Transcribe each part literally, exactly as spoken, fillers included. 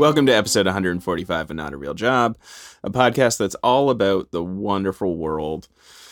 Welcome to episode one forty-five of Not a Real Job, a podcast that's all about the wonderful world,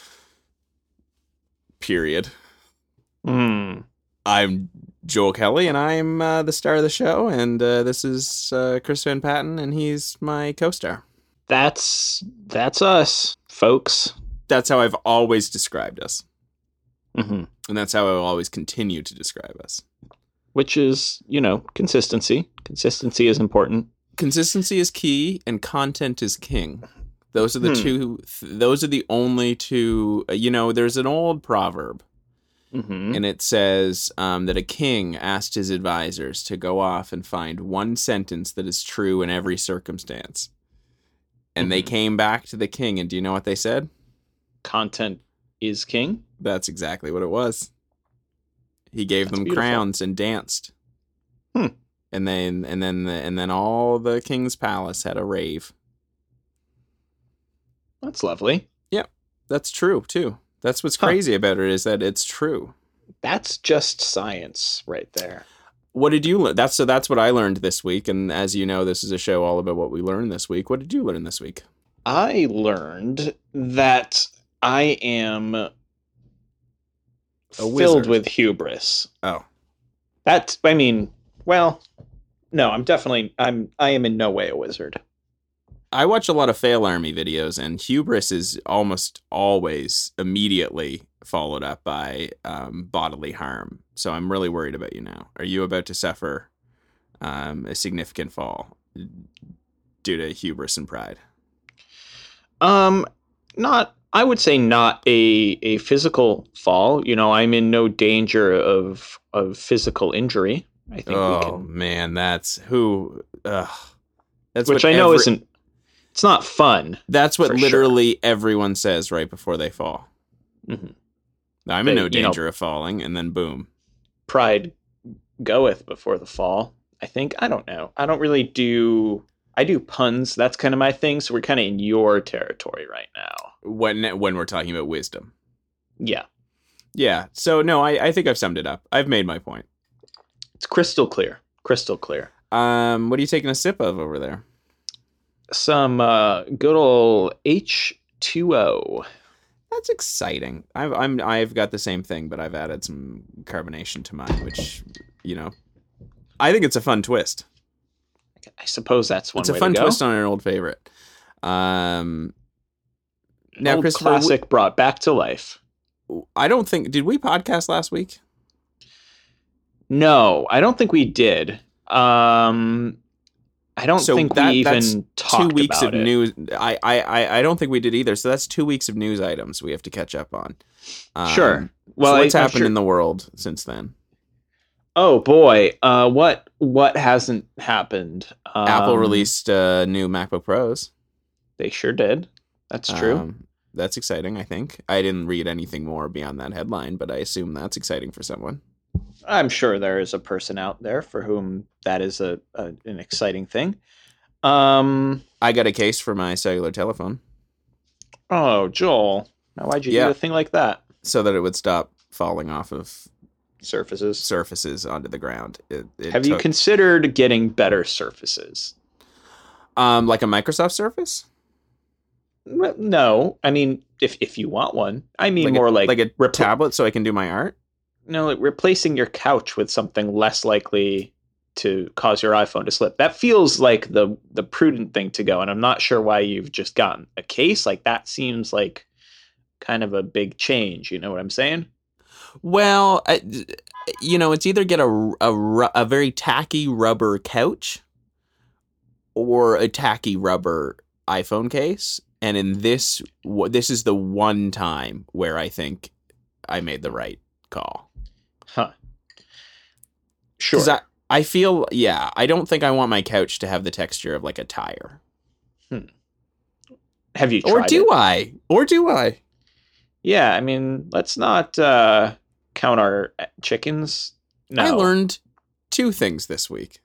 period. Mm. I'm Joel Kelly, and I'm uh, the star of the show, and uh, this is uh, Chris Van Patten, and he's my co-star. That's that's us, folks. That's how I've always described us. Mm-hmm. And that's how I will always continue to describe us. Which is, you know, consistency. Consistency is important. Consistency is key, and content is king. Those are the Hmm. two. Th- those are the only two. Uh, you know, there's an old proverb, Mm-hmm. and it says um, that a king asked his advisors to go off and find one sentence that is true in every circumstance. And they Mhm. came back to the king, and do you know what they said? Content is king. That's exactly what it was. He gave That's them beautiful. crowns and danced. Hmm. And then and then and then all the king's palace had a rave. That's lovely. That's true too. That's what's Huh. crazy about it, is that it's true. That's just science right there. What did you learn? That's so that's what I learned this week, and as you know, this is a show all about what we learned this week. What did you learn this week? I learned that I am filled wizard. with hubris. Oh. That's, I mean, well, no, I'm definitely, I'm, I am in no way a wizard. I watch a lot of fail army videos, and hubris is almost always immediately followed up by um, bodily harm. So I'm really worried about you now. Are you about to suffer um, a significant fall due to hubris and pride? Um, not, I would say not a, a physical fall. You know, I'm in no danger of, of physical injury. I think Oh we can, man, that's who. Ugh. That's which what I know every- isn't, it's not fun. That's what for sure. literally everyone says right before they fall. Mhm. I'm in They- no you know- danger of falling, and then boom. Pride goeth before the fall. I think, I don't know. I don't really do, I do puns. That's kind of my thing. So we're kind of in your territory right now. When when we're talking about wisdom. Yeah. Yeah. So no, I, I think I've summed it up. I've made my point. It's crystal clear. Crystal clear. Um, what are you taking a sip of over there? Some uh, good old H two O. That's exciting. I've I'm I've got the same thing, but I've added some carbonation to mine, which, you know, I think it's a fun twist. I suppose that's one It's a way fun to go. twist on an old favorite. Um, now, Old Christopher, classic brought back to life. I don't think did we podcast last week? No, I don't think we did. Um, I don't So think that- we that's even talked Two weeks about of it. news. I, I I I don't think we did either. So that's two weeks of news items we have to catch up on. Um, Sure. Well, so what's I, I'm happened sure- in the world since then? Oh boy, uh, what what hasn't happened? Um, Apple released uh, new MacBook Pros. They sure did. That's true. Um, that's exciting, I think. I didn't read anything more beyond that headline, but I assume that's exciting for someone. I'm sure there is a person out there for whom that is a, a an exciting thing. Um. I got a case for my cellular telephone Oh, Joel. Now, why'd you Yeah. do a thing like that? so that it would stop falling off of Surfaces. surfaces onto the ground. It, it Have you took- considered getting better surfaces? um like a Microsoft Surface? Well, no, I mean if if you want one, I mean Like more a, like like a repl- tablet so I can do my art? no, like replacing your couch with something less likely to cause your iPhone to slip. That feels like the the prudent thing to go, and I'm not sure why you've just gotten a case. Like that seems like kind of a big change. You know what I'm saying? Well, I, you know, it's either get a, a, ru- a very tacky rubber couch or a tacky rubber iPhone case. And in this, w- this is the one time where I think I made the right call. Huh. Sure. 'Cause I, I feel, yeah, I don't think I want my couch to have the texture of like a tire. Have you tried Or do it? I? Or do I? Yeah, I mean, let's not uh, count our chickens. No. I learned two things this week.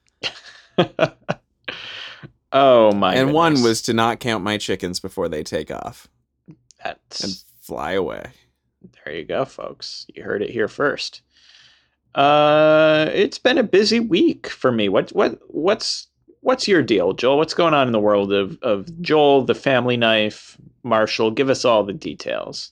Oh my! and one goodness. was to not count my chickens before they take off That's and fly away. there. You go, folks. You heard it here first. Uh, it's been a busy week for me. What what what's what's your deal, Joel? What's going on in the world of, of Joel, the family knife, Marshall? Give us all the details.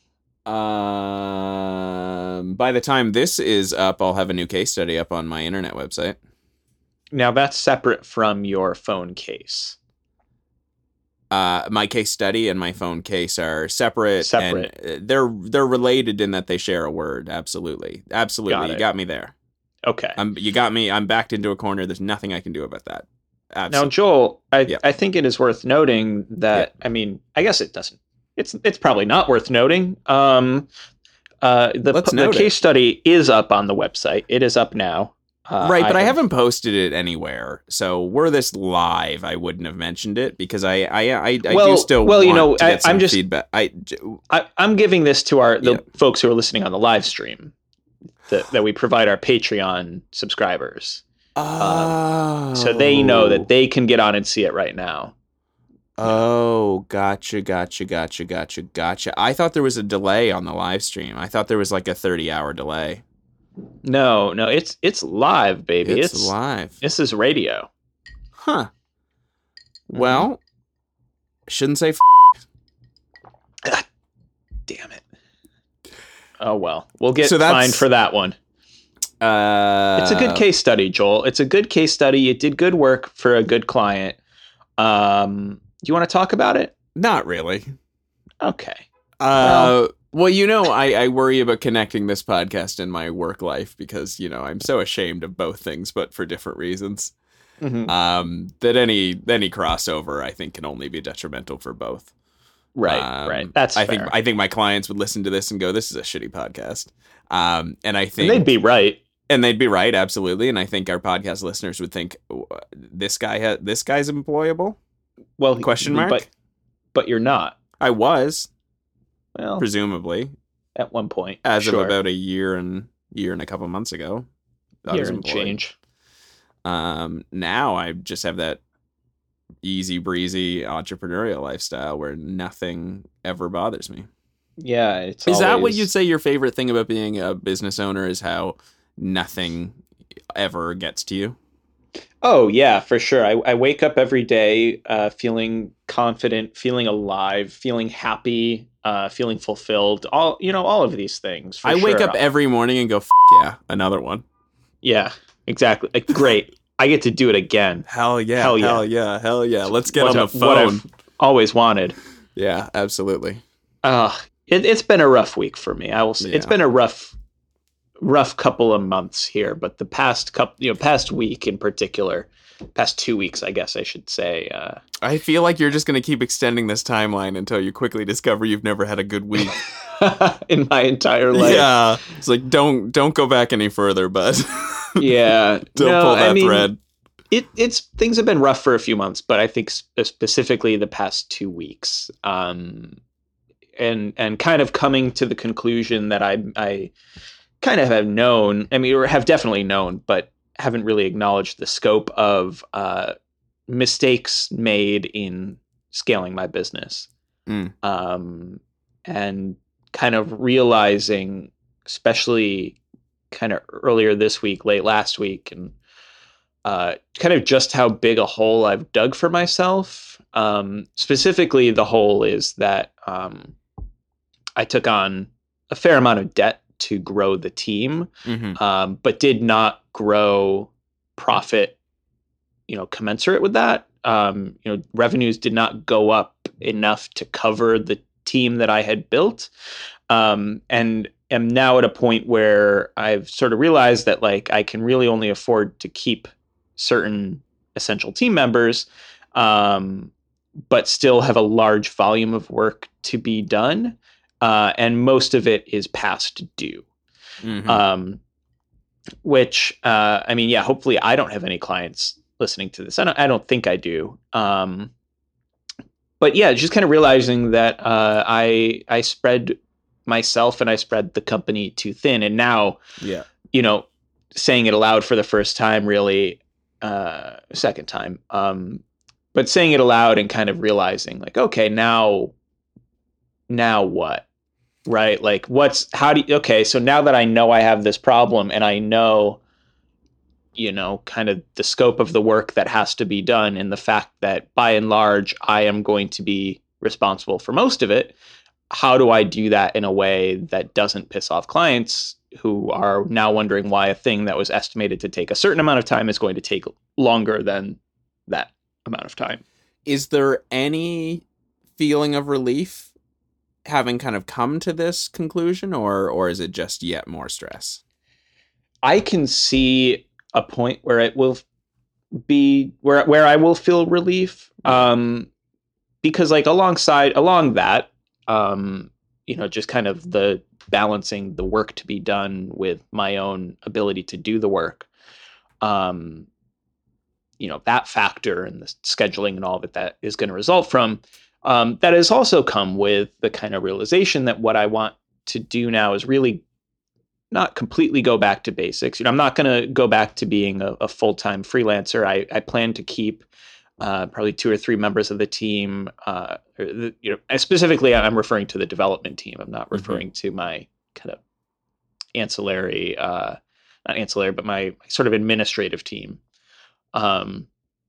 Um, by the time this is up, I'll have a new case study up on my internet website. Now, that's separate from your phone case. Uh, my case study and my phone case are separate. Separate. And they're they're related in that they share a word. Absolutely, absolutely. Got you it. got me there. Okay. Um, you got me. I'm backed into a corner. There's nothing I can do about that. Absolutely. Now, Joel, I Yeah. I think it is worth noting that I mean, I guess it doesn't. It's it's probably not worth noting. Um, uh, the Let's the note case it. study is up on the website. It is up now. Uh, Right, but I, have- haven't posted it anywhere. So were this live, I wouldn't have mentioned it because I I I, I Well- do still well, want you know, to I- get some I'm just- feedback. I I, I'm giving this to our the Yeah. folks who are listening on the live stream that, that we provide our Patreon subscribers, oh, so they know that they can get on and see it right now. Oh, gotcha, gotcha, gotcha, gotcha, gotcha. I thought there was a delay on the live stream. I thought there was like a thirty hour delay. No, no, it's it's live, baby. It's, It's, live. this is radio. Huh. Mm-hmm. Well, shouldn't say f- Damn it. Oh well, we'll get So that's- fined for that one. uh It's a good case study, Joel. It's a good case study. It did good work for a good client. Um, do you want to talk about it? Not really. Okay. Uh, well, you know, I, I worry about connecting this podcast and my work life because, you know, I'm so ashamed of both things, but for different reasons. Mhm. Um, that any any crossover, I think, can only be detrimental for both. Right, Um, right. That's I fair. think I think my clients would listen to this and go, "This is a shitty podcast." Um, and I and think they'd be right. and they'd be right, absolutely. And I think our podcast listeners would think, "This guy ha- this guy's employable?" Well, Question mark? But but you're not. I was Well, presumably at one point, as sure. of about a year and year and a couple months ago. I year was and employed. change. Um, now I just have that easy breezy entrepreneurial lifestyle where nothing ever bothers me. Yeah, it's Is that what always- you'd say your favorite thing about being a business owner is how nothing ever gets to you? Oh yeah, for sure. I, I wake up every day uh, feeling confident, feeling alive, feeling happy, uh, feeling fulfilled. All you know, all of these things. For I wake sure. up every morning and go, F- yeah, another one. Yeah, exactly. Like, great. I get to do it again. Hell yeah, Hell hell yeah. yeah, hell yeah. Let's get What on a- the what phone. I've always wanted. Yeah, absolutely. Uh, it, it's been a rough week for me. I will say it's Yeah. been a rough, rough couple of months here. But the past couple, you know, past week in particular, past two weeks, I guess I should say. Uh, I feel like you're just going to keep extending this timeline until you quickly discover you've never had a good week. in my entire life. Yeah, it's like don't don't go back any further, bud. Yeah. Don't No, pull that I mean, thread. It it's things have been rough for a few months, but I think sp- specifically the past two weeks, um, and and kind of coming to the conclusion that I I kind of have known. I mean, or have definitely known, but haven't really acknowledged the scope of uh, mistakes made in scaling my business, Mm. um, and kind of realizing, especially kind of earlier this week, late last week, and uh, kind of just how big a hole I've dug for myself. Um, specifically, the hole is that um, I took on a fair amount of debt to grow the team, Mhm. um, but did not grow profit, you know, commensurate with that. Um, you know, revenues did not go up enough to cover the team that I had built, um, and am now at a point where I've sort of realized that like I can really only afford to keep certain essential team members, um, but still have a large volume of work to be done, uh, and most of it is past due. Mhm. Um, which uh, I mean, yeah, hopefully I don't have any clients listening to this. I don't, I don't think I do. Um, but yeah, just kind of realizing that uh, I I spread myself and I spread the company too thin, and now yeah. you know, saying it aloud for the first time, really, uh, second time, um, but saying it aloud and kind of realizing like, okay, now, now what? Right? Like what's, how do you, okay. So now that I know I have this problem and I know you know, kind of the scope of the work that has to be done, and the fact that by and large, I am going to be responsible for most of it. How do I do that in a way that doesn't piss off clients who are now wondering why a thing that was estimated to take a certain amount of time is going to take longer than that amount of time? Is there any feeling of relief having kind of come to this conclusion, or or is it just yet more stress? I can see a point where it will be where where I will feel relief, um, because like alongside along that, um, you know, just kind of the balancing the work to be done with my own ability to do the work. Um, you know, that factor and the scheduling and all of it that is going to result from, um, that has also come with the kind of realization that what I want to do now is really not completely go back to basics. You know, I'm not going to go back to being a, a full-time freelancer. I, I plan to keep uh, probably two or three members of the team. Uh, or the, you know, specifically, I'm referring to the development team. I'm not referring mm-hmm. to my kind of ancillary, uh, not ancillary, but my sort of administrative team. Um,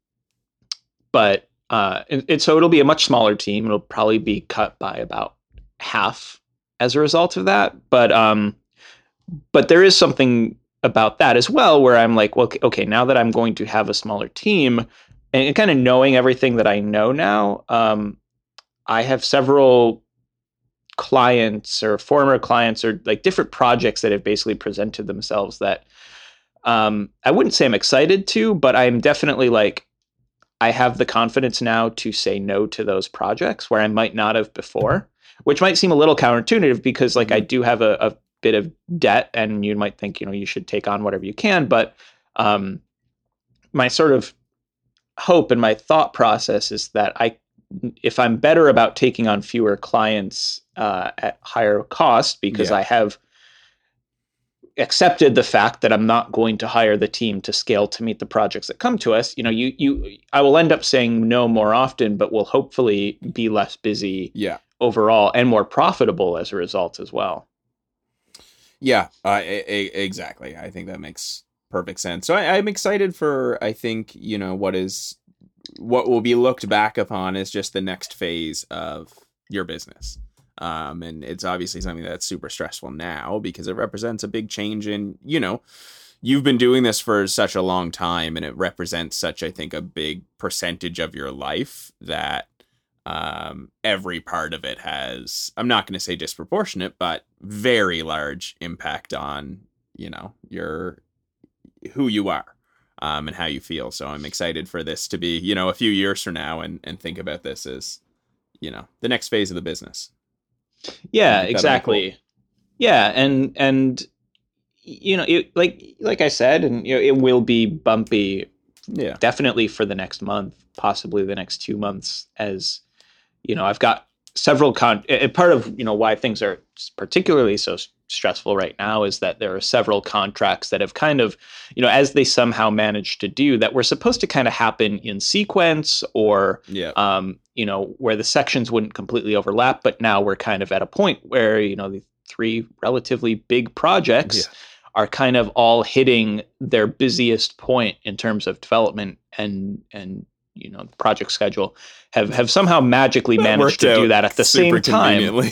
but, uh, and, and so it'll be a much smaller team. It'll probably be cut by about half as a result of that. But, um, but there is something about that as well, where I'm like, well, okay, now that I'm going to have a smaller team and kind of knowing everything that I know now, um, I have several clients or former clients or like different projects that have basically presented themselves that, Um, I wouldn't say I'm excited to, but I'm definitely like, I have the confidence now to say no to those projects where I might not have before, which might seem a little counterintuitive because like I do have a, a bit of debt and you might think, you know, you should take on whatever you can. But um, my sort of hope and my thought process is that I, if I'm better about taking on fewer clients uh, at higher cost because yeah. I have accepted the fact that I'm not going to hire the team to scale to meet the projects that come to us, you know, you, you, I will end up saying no more often, but will hopefully be less busy yeah. overall and more profitable as a result as well. Yeah, uh, a- a- exactly. I think that makes perfect sense. So I, I'm excited for, I think, you know, what is, what will be looked back upon as just the next phase of your business. Um, and it's obviously something that's super stressful now because it represents a big change in, you know, you've been doing this for such a long time and it represents such, I think, a big percentage of your life that um, every part of it has, I'm not going to say disproportionate, but very large impact on, you know, your, who you are um, and how you feel. So I'm excited for this to be, you know, a few years from now and, and think about this as, you know, the next phase of the business. Yeah, exactly. Cool. Yeah. And, and, you know, it, like, like I said, and, you know, it will be bumpy. Yeah, definitely for the next month, possibly the next two months as, you know, I've got several con and part of, you know, why things are particularly so stressful right now is that there are several contracts that have kind of, you know, as they somehow managed to do that were supposed to kind of happen in sequence or, yeah. um, you know, where the sections wouldn't completely overlap. But now we're kind of at a point where, you know, the three relatively big projects yeah. are kind of all hitting their busiest point in terms of development and, and, you know, the project schedule have, have somehow magically managed to do that at the same time.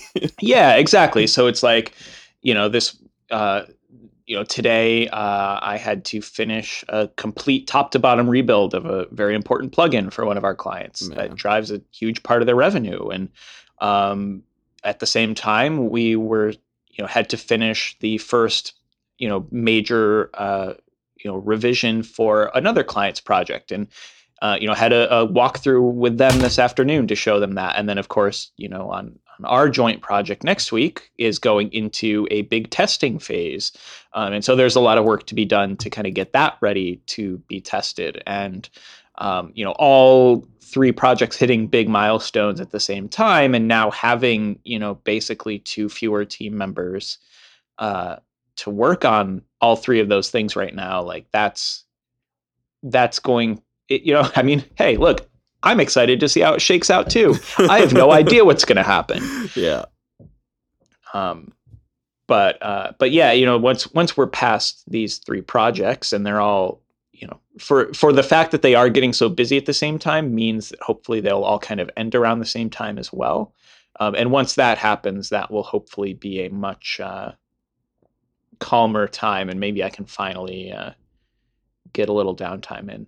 Yeah, exactly. So it's like, you know, this, uh, you know, today uh, I had to finish a complete top to bottom rebuild of a very important plugin for one of our clients Man. that drives a huge part of their revenue. And um, at the same time, we were, you know, had to finish the first, you know, major, uh, you know, revision for another client's project. And Uh, you know, had a, a walkthrough with them this afternoon to show them that. And then, of course, you know, on, on our joint project next week is going into a big testing phase. Um, and so there's a lot of work to be done to kind of get that ready to be tested. And, um, you know, all three projects hitting big milestones at the same time. And now having, you know, basically two fewer team members uh, to work on all three of those things right now, like that's, that's going It, you know, I mean, hey, look, I'm excited to see how it shakes out too. I have no idea what's going to happen. Yeah. Um, but uh, but yeah, you know, once once we're past these three projects and they're all, you know, for for the fact that they are getting so busy at the same time means that hopefully they'll all kind of end around the same time as well. Um, and once that happens, that will hopefully be a much uh, calmer time, and maybe I can finally uh, get a little downtime in.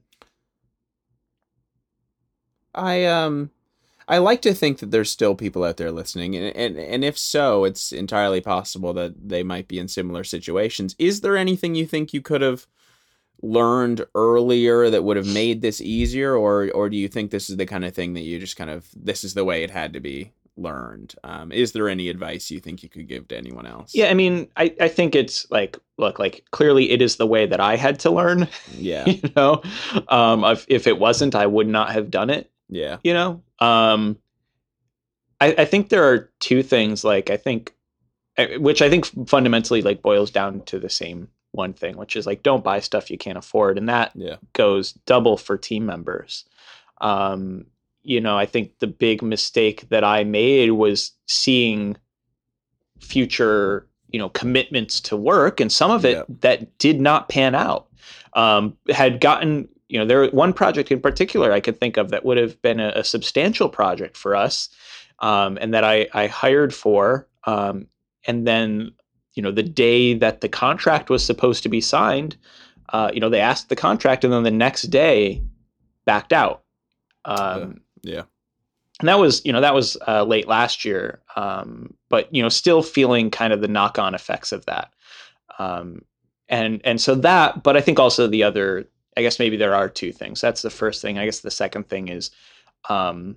I um I like to think that there's still people out there listening, and, and and if so, it's entirely possible that they might be in similar situations. Is there anything you think you could have learned earlier that would have made this easier, or or do you think this is the kind of thing that you just kind of, this is the way it had to be learned? Um, is there any advice you think you could give to anyone else? Yeah, I mean, I, I think it's like, look, like clearly it is the way that I had to learn. Yeah. You know, um, if, if it wasn't, I would not have done it. Yeah. You know, um, I, I think there are two things, like, I think, which I think fundamentally like boils down to the same one thing, which is like, don't buy stuff you can't afford. And that yeah. goes double for team members. Um, you know, I think the big mistake that I made was seeing future, you know, commitments to work, and some of it yeah. that did not pan out. Um, had gotten, you know, there one project in particular I could think of that would have been a, a substantial project for us, um, and that I, I hired for, um, and then, you know, the day that the contract was supposed to be signed, uh, you know, they asked the contract, and then the next day backed out. Um, yeah. And that was, you know, that was uh, late last year, um, but, you know, still feeling kind of the knock-on effects of that. Um, and and so that, but I think also the other, I guess maybe there are two things. That's the first thing. I guess the second thing is um,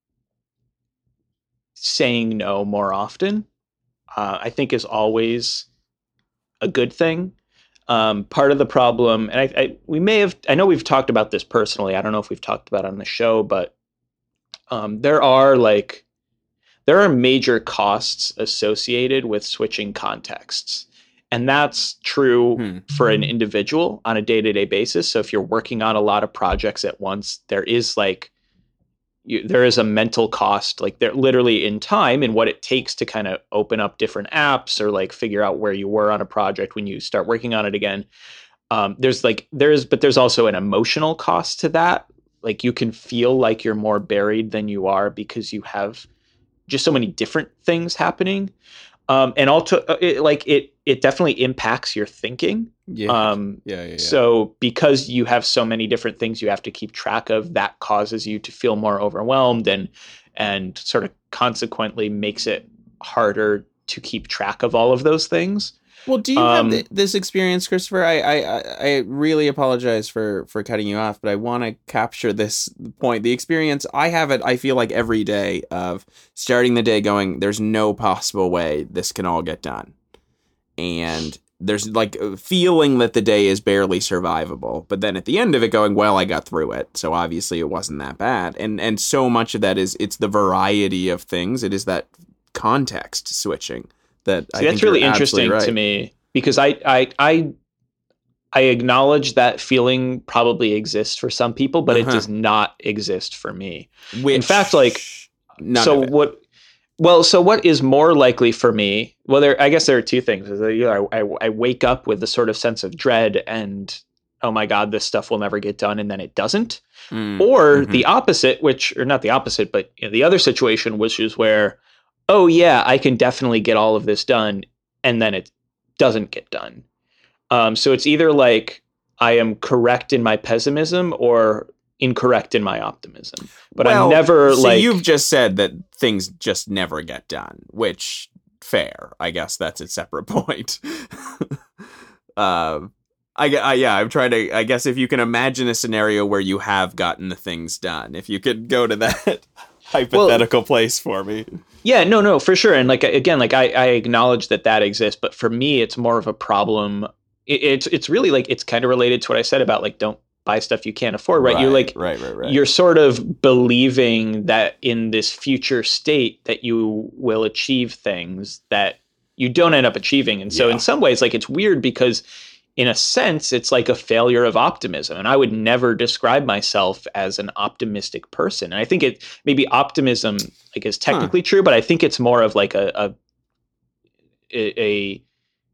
saying no more often, uh, I think is always a good thing. Um, part of the problem, and I, I, we may have, I know we've talked about this personally. I don't know if we've talked about it on the show, but um, there are like, there are major costs associated with switching contexts. And that's true hmm. for an individual on a day-to-day basis. So if you're working on a lot of projects at once, there is like, you, there is a mental cost, like there literally in time and what it takes to kind of open up different apps or like figure out where you were on a project when you start working on it again. Um, there's like, there's, but there's also an emotional cost to that. Like you can feel like you're more buried than you are because you have just so many different things happening. Um, and also it, like it, it definitely impacts your thinking. Yeah. Um, yeah, yeah, yeah. So because you have so many different things you have to keep track of, that causes you to feel more overwhelmed and, and sort of consequently makes it harder to keep track of all of those things. Well, do you Um, have th- this experience, Christopher? I, I I really apologize for, for cutting you off, but I want to capture this point. The experience, I have it, I feel like every day of starting the day going, there's no possible way this can all get done. And there's like a feeling that the day is barely survivable. But then at the end of it going, well, I got through it. So obviously it wasn't that bad. And, and so much of that is, it's the variety of things. It is that context switching. That See, I that's think really you're interesting right. to me because I, I I I acknowledge that feeling probably exists for some people, but Uh-huh. it does not exist for me. Which, In fact, like none so of it. what well, so what is more likely for me? Well, there I guess there are two things. Is that, you know, I, I I wake up with a sort of sense of dread and oh my God, this stuff will never get done, and then it doesn't. Mm, Or mhm. the opposite, which or not the opposite, but you know, the other situation, which is where oh yeah, I can definitely get all of this done, and then it doesn't get done. Um, so it's either like I am correct in my pessimism or incorrect in my optimism. But well, I'm never so like you've just said that things just never get done, which fair. I guess that's a separate point. um, I, I yeah, I'm trying to. I guess if you can imagine a scenario where you have gotten the things done, if you could go to that hypothetical well, place for me. Yeah, no, no, for sure. And like, again, like I, I acknowledge that that exists, but for me, it's more of a problem. It, it's, it's really like, it's kind of related to what I said about like, don't buy stuff you can't afford, right? right You're like, right, right, right. You're sort of believing that in this future state that you will achieve things that you don't end up achieving. And so yeah. in some ways, like it's weird because in a sense, it's like a failure of optimism. And I would never describe myself as an optimistic person. And I think it maybe optimism like is technically huh. true, but I think it's more of like a, a, a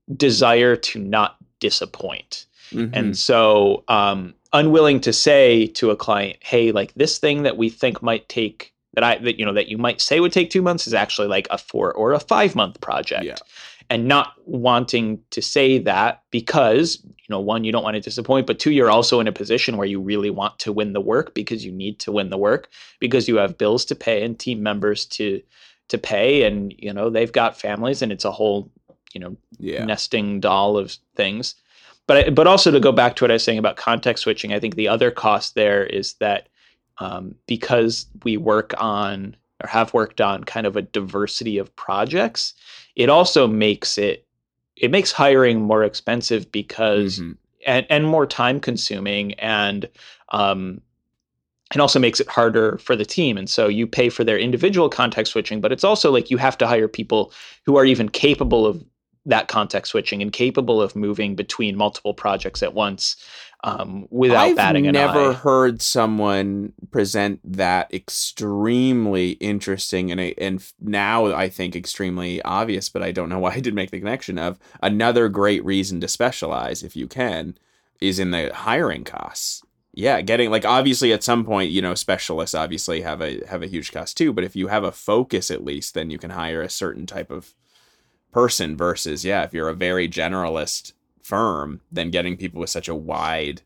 desire to not disappoint. Mm-hmm. And so um, unwilling to say to a client, hey, like this thing that we think might take that I that you know that you might say would take two months is actually like a four or a five month project. Yeah. And not wanting to say that because, you know, one, you don't want to disappoint, but two, you're also in a position where you really want to win the work because you need to win the work because you have bills to pay and team members to to pay, and you know they've got families, and it's a whole, you know, Yeah. nesting doll of things. But but also to go back to what I was saying about context switching, I think the other cost there is that um, because we work on or have worked on kind of a diversity of projects, it also makes it it makes hiring more expensive because Mm-hmm. and, and more time consuming, and um, and also makes it harder for the team. And so you pay for their individual context switching, but it's also like you have to hire people who are even capable of that context switching and capable of moving between multiple projects at once um, without I've batting an never eye. heard someone present that extremely interesting and and now I think extremely obvious, but I don't know why I didn't make the connection of another great reason to specialize if you can is in the hiring costs. Yeah, getting like obviously at some point, you know, specialists obviously have a have a huge cost too, but if you have a focus at least, then you can hire a certain type of person versus, yeah, if you're a very generalist firm, then getting people with such a wide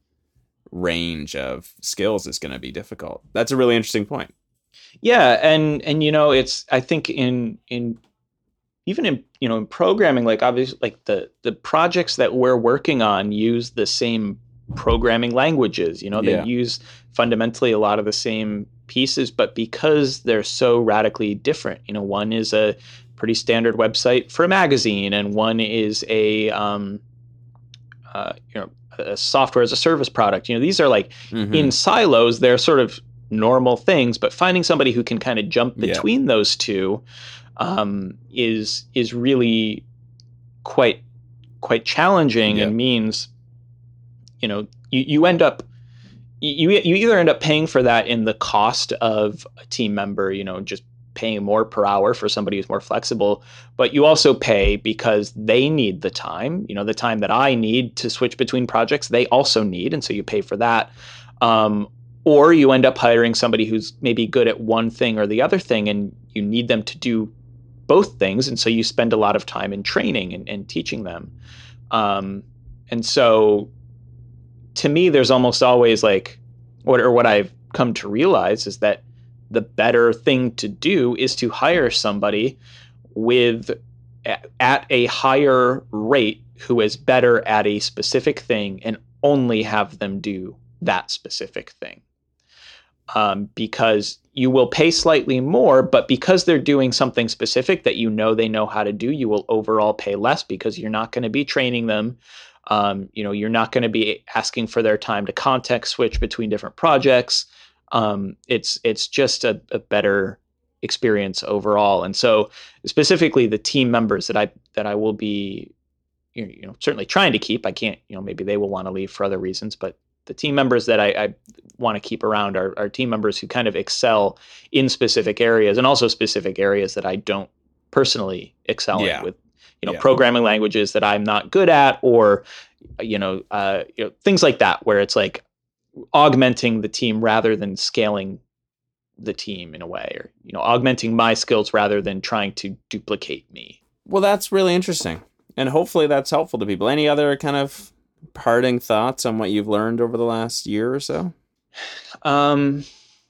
range of skills is going to be difficult. That's a really interesting point. Yeah, and and you know, it's I think in in even in you know in programming, like obviously like the the projects that we're working on use the same programming languages. You know, they Yeah. use fundamentally a lot of the same pieces, but because they're so radically different, you know, one is a pretty standard website for a magazine, and one is a um, uh, you know a software as a service product. You know, these are like Mm-hmm. in silos, they're sort of normal things, but finding somebody who can kind of jump Yeah. between those two um, is is really quite quite challenging, Yeah. and means you know you, you end up you you either end up paying for that in the cost of a team member, you know, just paying more per hour for somebody who's more flexible, but you also pay because they need the time, you know, the time that I need to switch between projects, they also need, and so you pay for that. Um, or you end up hiring somebody who's maybe good at one thing or the other thing, and you need them to do both things, and so you spend a lot of time in training and, and teaching them. Um, and so to me, there's almost always like, what or what I've come to realize is that the better thing to do is to hire somebody with at a higher rate who is better at a specific thing, and only have them do that specific thing. Um, because you will pay slightly more, but because they're doing something specific that you know they know how to do, you will overall pay less because you're not going to be training them. Um, you know, you're not going to be asking for their time to context switch between different projects. Um, it's it's just a, a better experience overall. And so, specifically, the team members that I that I will be, you know, certainly trying to keep. I can't, you know, maybe they will want to leave for other reasons, but the team members that I, I want to keep around are, are team members who kind of excel in specific areas, and also specific areas that I don't personally excel Yeah. in, with, you know, Yeah. programming languages that I'm not good at, or, you know, uh, you know, things like that, where it's like augmenting the team rather than scaling the team in a way, or, you know, augmenting my skills rather than trying to duplicate me. Well, that's really interesting. And hopefully that's helpful to people. Any other kind of parting thoughts on what you've learned over the last year or so? Um,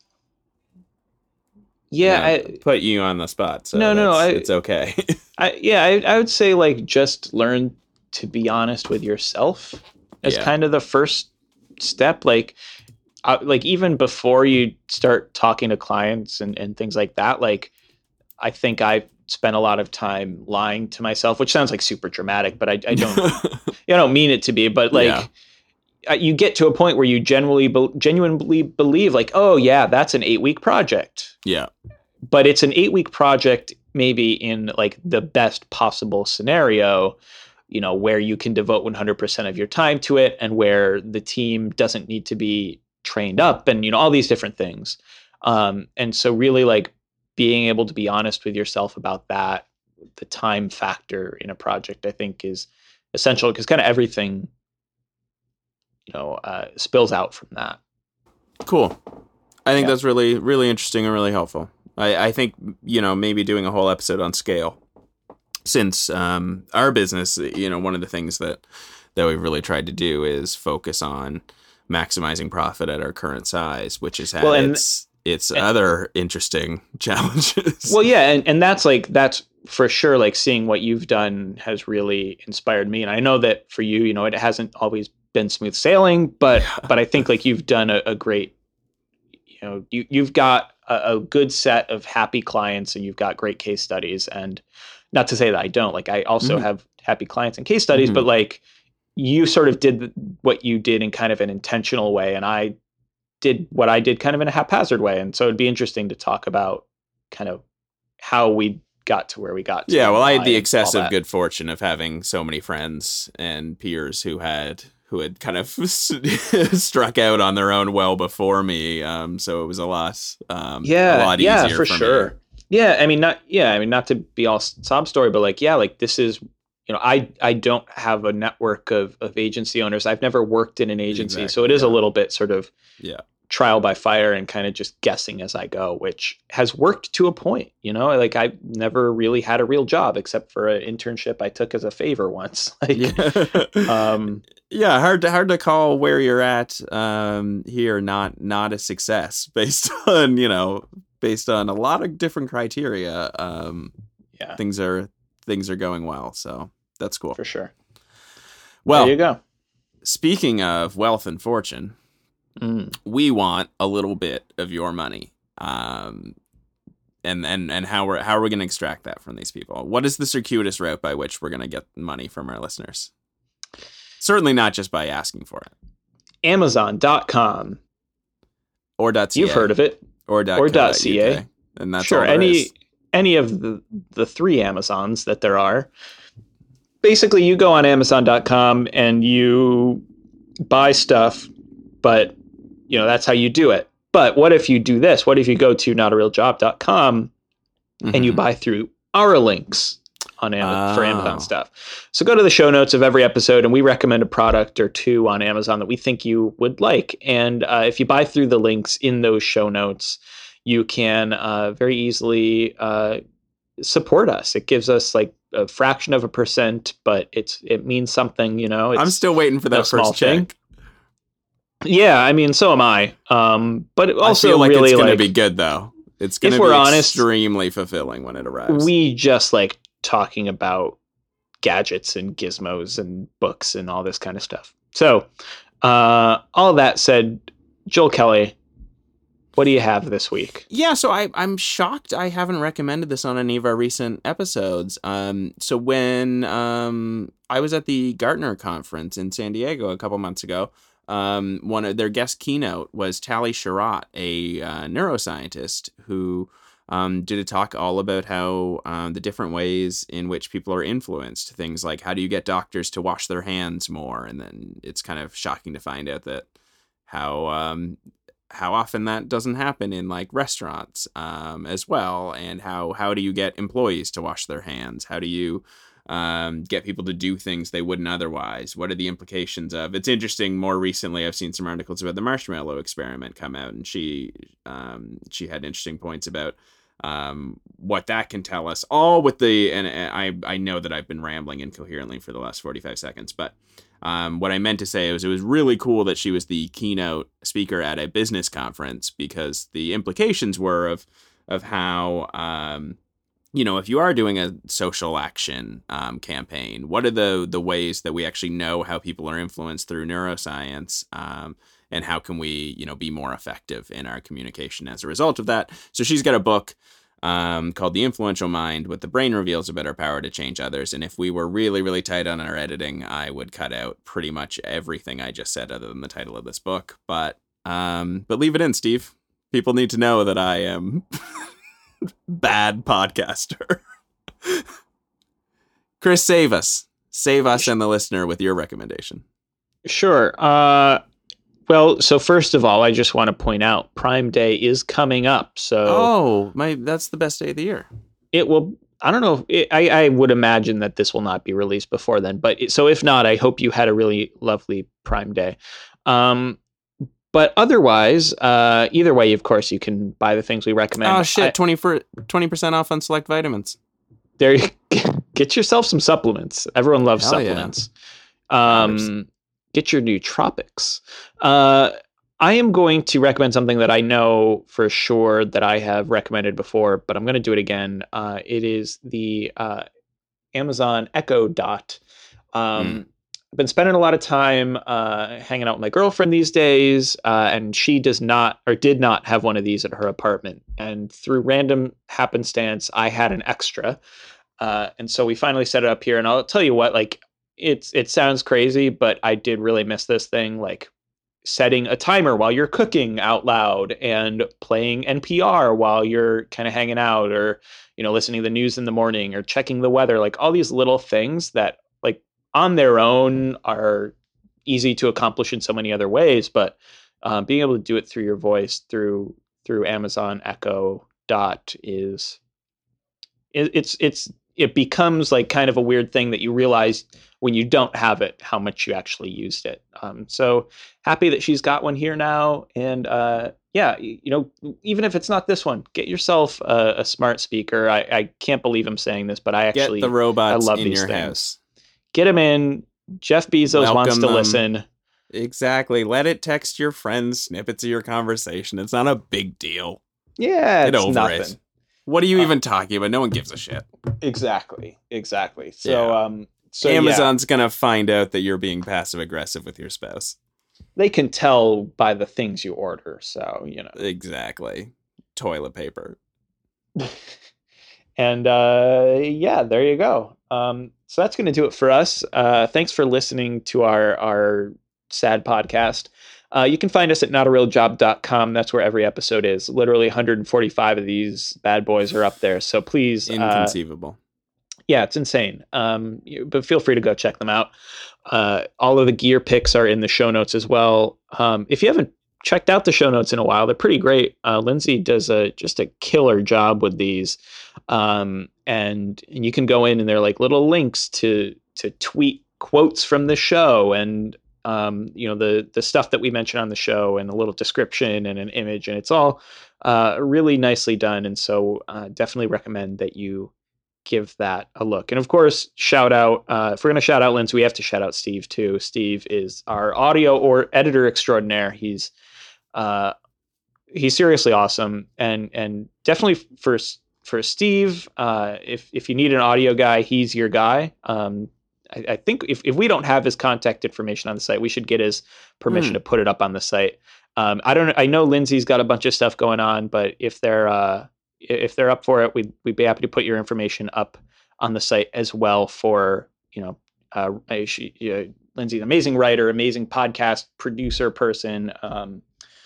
yeah, Yeah, I put you on the spot. So No, no, that's- I- it's okay. I yeah, I, I would say like just learn to be honest with yourself as Yeah. kind of the first step. Like, uh, like even before you start talking to clients and, and things like that, like I think I spent a lot of time lying to myself, which sounds like super dramatic, but I, I don't I don't mean it to be. But like, Yeah. uh, you get to a point where you genuinely be- genuinely believe like, oh yeah, that's an eight week project. Yeah. But it's an eight week project, maybe in like the best possible scenario, you know, where you can devote one hundred percent of your time to it, and where the team doesn't need to be trained up, and, you know, all these different things. Um, and so really like being able to be honest with yourself about that, the time factor in a project, I think is, essential because kind of everything, you know, uh, spills out from that. Cool. I think Yeah. that's really, really interesting and really helpful. I, I think, you know, maybe doing a whole episode on scale, since um, our business, you know, one of the things that, that we've really tried to do is focus on maximizing profit at our current size, which has had Well, and- its its other interesting challenges. Well, yeah, and, and that's like that's for sure. Like seeing what you've done has really inspired me, and I know that for you, you know, it hasn't always been smooth sailing, but Yeah. but I think like you've done a, a great, you know, you you've got a, a good set of happy clients, and you've got great case studies. And not to say that I don't, like I also Mhm. have happy clients and case studies, Mhm. but like you sort of did what you did in kind of an intentional way, and I did what I did kind of in a haphazard way. And so it'd be interesting to talk about kind of how we got to where we got to. Yeah, well, I had why the and all excessive that. good fortune of having so many friends and peers who had who had kind of struck out on their own well before me. Um, so it was a lot, um, Yeah, a lot yeah, easier for, for sure. me. Yeah, I mean, not yeah, I mean, not to be all sob story, but like, yeah, like this is, you know, I I don't have a network of of agency owners. I've never worked in an agency, so it Exactly, is yeah. a little bit sort of Yeah. trial by fire and kind of just guessing as I go, which has worked to a point. You know, like I never really had a real job except for an internship I took as a favor once. Like, Yeah. um, yeah, hard to hard to call where you're at um, here not not a success based on, you know, based on a lot of different criteria. Um, yeah, things are things are going well, so that's cool. for sure. Well, There you go. speaking of wealth and fortune, Mm. we want a little bit of your money. Um, and, and, and how we're, how are we going to extract that from these people? What is the circuitous route by which we're going to get money from our listeners? Certainly not just by asking for it. Amazon dot com. Or .ca. You've heard of it. Or, dot or co dot .ca. U K. And that's Sure. all there Any is. any of the the three Amazons that there are. Basically, you go on Amazon dot com and you buy stuff, but you know that's how you do it. But what if you do this? What if you go to not a real job dot com and you Mhm. buy through our links on Am- for Oh. Amazon stuff? So go to the show notes of every episode, and we recommend a product or two on Amazon that we think you would like. And uh, if you buy through the links in those show notes, you can uh, very easily uh, support us. It gives us like a fraction of a percent, but it's it means something. You know, it's I'm still waiting for no that small first thing. check. Yeah, I mean, so am I. Um, but also I feel like really it's going to like be good, though. It's going to if be we're honest, extremely fulfilling when it arrives. we just like talking about gadgets and gizmos and books and all this kind of stuff. So, uh, all that said, Joel Kelly, what do you have this week? Yeah, so I, I'm shocked I haven't recommended this on any of our recent episodes. Um, so when um, I was at the Gartner conference in San Diego a couple months ago, um, one of their guest keynote was Tali Sharot, a uh, neuroscientist who um, did a talk all about how um, the different ways in which people are influenced. Things like how do you get doctors to wash their hands more, and then it's kind of shocking to find out that how um, how often that doesn't happen in like restaurants um, as well, and how how do you get employees to wash their hands? How do you um, get people to do things they wouldn't otherwise? What are the implications of? It's interesting. More recently, I've seen some articles about the marshmallow experiment come out, and she um, she had interesting points about um, what that can tell us. All with the and, and I I know that I've been rambling incoherently for the last forty-five seconds, but. Um, what I meant to say was it was really cool that she was the keynote speaker at a business conference, because the implications were of of how, um, you know, if you are doing a social action um, campaign, what are the the ways that we actually know how people are influenced through neuroscience, um, and how can we, you know, be more effective in our communication as a result of that? So she's got a book Um, called The Influential Mind, what the brain reveals about our power to change others. And if we were really, really tight on our editing, I would cut out pretty much everything I just said other than the title of this book. But um, but leave it in, Steve. People need to know that I am bad podcaster. Chris, save us. Save us and the listener with your recommendation. Sure. Uh, well, so first of all, I just want to point out Prime Day is coming up. So Oh, my that's the best day of the year. it will I don't know. If, I, I would imagine that this will not be released before then. But it, so if not, I hope you had a really lovely Prime Day. Um, but otherwise, uh, either way, of course, you can buy the things we recommend. Oh shit! I, twenty for twenty percent off on select vitamins. There, get yourself some supplements. Everyone loves Hell supplements. Yeah. Um, get your nootropics. Uh, I am going to recommend something that I know for sure that I have recommended before, but I'm going to do it again. Uh, it is the uh, Amazon Echo Dot. Um, mm. I've been spending a lot of time uh, hanging out with my girlfriend these days, uh, and she does not or did not have one of these at her apartment. And through random happenstance, I had an extra. Uh, and so we finally set it up here. And I'll tell you what, like, it's it sounds crazy, but I did really miss this thing. Like, setting a timer while you're cooking out loud and playing N P R while you're kind of hanging out, or, you know, listening to the news in the morning or checking the weather, like all these little things that like on their own are easy to accomplish in so many other ways. But um, being able to do it through your voice through through Amazon Echo Dot is it, it's it's it becomes like kind of a weird thing that you realize when you don't have it, how much you actually used it. Um, so happy that she's got one here now. And uh, yeah, you know, even if it's not this one, get yourself a, a smart speaker. I, I can't believe I'm saying this, but I actually get the robots I love in these your things. House. Get them in. Jeff Bezos Welcome wants to them. listen. Exactly. Let it text your friends snippets of your conversation. It's not a big deal. Yeah, get it's over nothing. it. What are you uh, even talking about? No one gives a shit. Exactly. Exactly. So, yeah. um, so Amazon's yeah. gonna find out that you're being passive aggressive with your spouse. They can tell by the things you order. So, you know. Exactly. Toilet paper. And uh, yeah, there you go. Um, so that's going to do it for us. Uh, thanks for listening to our our sad podcast. Uh, you can find us at not a real job dot com. That's where every episode is. Literally one hundred forty-five of these bad boys are up there. So please. Inconceivable. Uh, yeah, it's insane. Um, you, but feel free to go check them out. Uh, all of the gear picks are in the show notes as well. Um, if you haven't checked out the show notes in a while, they're pretty great. Uh, Lindsay does a just a killer job with these. Um, and, and you can go in and they're like little links to to tweet quotes from the show, and um, you know, the the stuff that we mentioned on the show, and a little description and an image, and it's all uh, really nicely done. And so uh, definitely recommend that you give that a look. And of course, shout out, uh, if we're going to shout out Lindsay, we have to shout out Steve too. Steve is our audio or editor extraordinaire. He's uh, he's seriously awesome. And and definitely for for Steve, uh, if if you need an audio guy, he's your guy. Um, I, I think if, if we don't have his contact information on the site, we should get his permission mm. to put it up on the site. Um, I don't. I know Lindsay's got a bunch of stuff going on, but if they're uh, if they're up for it, we'd we'd be happy to put your information up on the site as well. For you know, uh, she, uh, Lindsay's an amazing writer, amazing podcast producer person, um,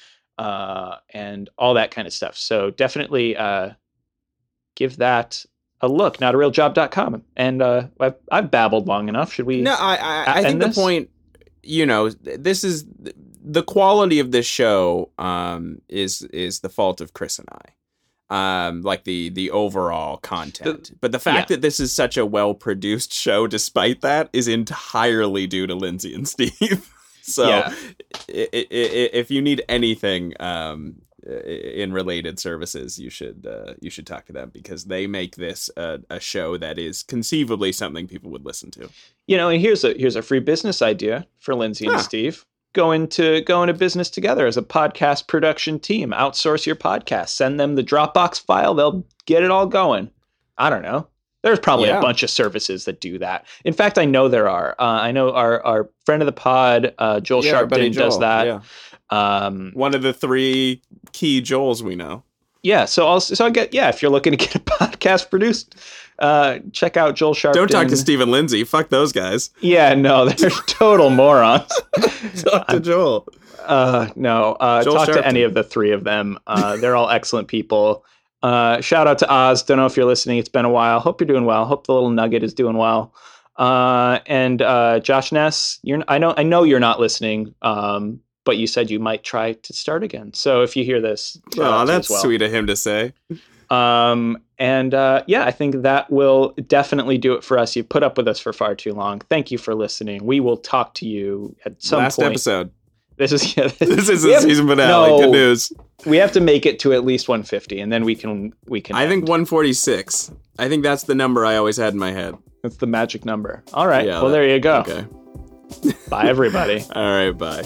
uh, and all that kind of stuff. So definitely uh, give that a look. not a real job dot com. And uh, I've, I've babbled long enough. Should we? No, I I, I think this? the point. You know, this is the quality of this show. Um, is is the fault of Chris and I. Um, like the the overall content, the, but the fact yeah. that this is such a well produced show, despite that, is entirely due to Lindsay and Steve. So, yeah. I, I, I, if you need anything um, in related services, you should uh, you should talk to them, because they make this a, a show that is conceivably something people would listen to. You know, and here's a here's a free business idea for Lindsay and huh. Steve. Go into go into business together as a podcast production team. Outsource your podcast. Send them the Dropbox file. They'll get it all going. I don't know. There's probably yeah. a bunch of services that do that. In fact, I know there are. Uh, I know our our friend of the pod, uh, Joel yeah, Sharpton, Joel. does that. Yeah. Um, One of the three key Joels we know. Yeah. So also, so I get yeah. If you're looking to get a podcast produced, uh, check out Joel Sharpton. Don't talk to Steve and Lindsay. Fuck those guys. Yeah, no, they're total morons. Talk to Joel. Uh, no, uh, talk Sharpton. to any of the three of them. Uh, they're all excellent people. Uh, shout out to Oz. Don't know if you're listening. It's been a while. Hope you're doing well. Hope the little nugget is doing well. Uh, and uh, Josh Ness, you're I know I know you're not listening. Um, but you said you might try to start again. So if you hear this, oh, that's well. sweet of him to say. Um, And uh, yeah, I think that will definitely do it for us. You've put up with us for far too long. Thank you for listening. We will talk to you at some Last point. episode. This is yeah, This is the have, season finale. no, Good news. We have to make it to at least one fifty, and then we can we can. I end. think one forty-six. I think that's the number I always had in my head. That's the magic number. All right. Yeah, well, that, there you go. Okay. Bye, everybody. All right. Bye.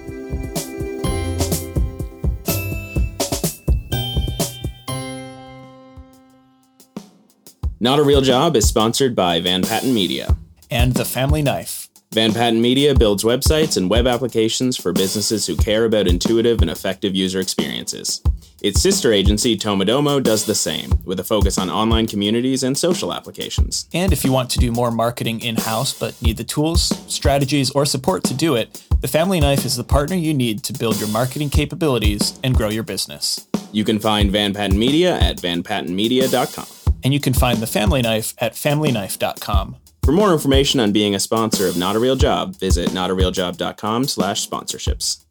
Not a Real Job is sponsored by Van Patten Media and The Family Knife. Van Patten Media builds websites and web applications for businesses who care about intuitive and effective user experiences. Its sister agency, Tomodomo, does the same, with a focus on online communities and social applications. And if you want to do more marketing in-house but need the tools, strategies, or support to do it, The Family Knife is the partner you need to build your marketing capabilities and grow your business. You can find Van Patten Media at van patten media dot com. And you can find The Family Knife at family knife dot com. For more information on being a sponsor of Not a Real Job, visit not a real job dot com slash sponsorships.